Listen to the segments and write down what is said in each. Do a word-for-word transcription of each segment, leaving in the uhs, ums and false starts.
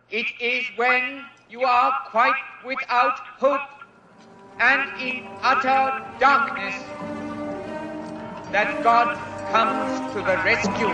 It is when you are quite without hope and in utter darkness that God comes to the rescue.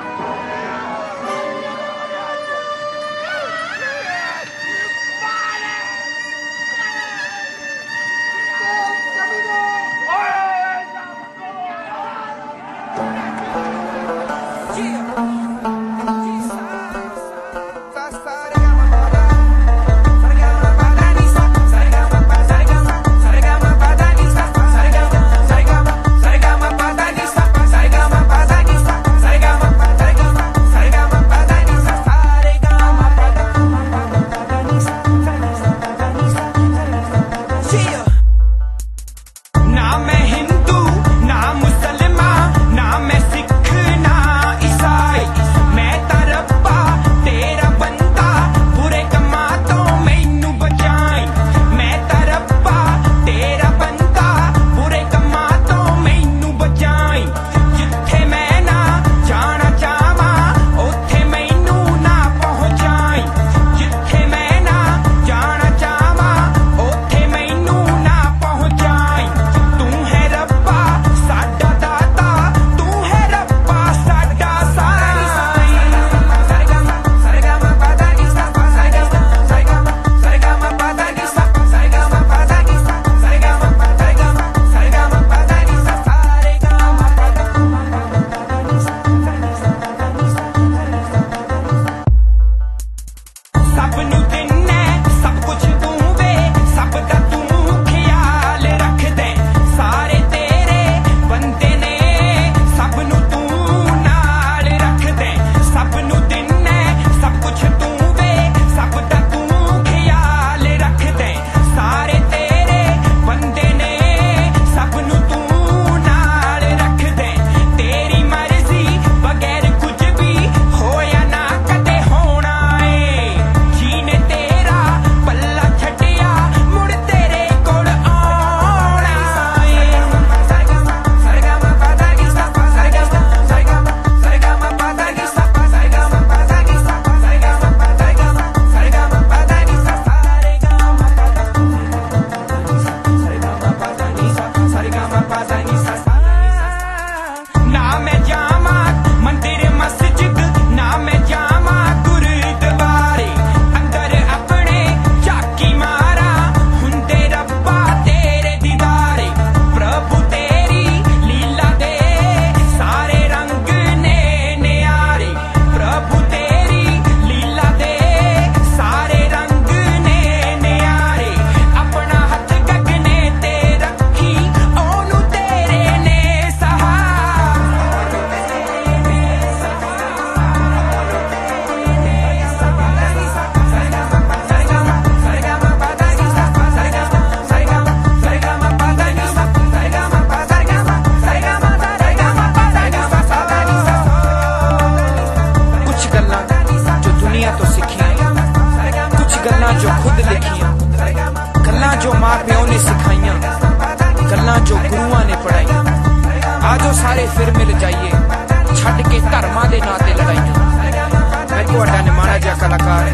जो खुद लिखियां, गल्लां जो मां प्यो ने सिखाइयां, गल्लां जो गुरुआं ने पढ़ाइयां। आजो सारे फिर मिल जाइए, छड़ के धर्मां दे नां ते लड़ाइयां। मैं तुहाडा निमाणा जिहा कलाकार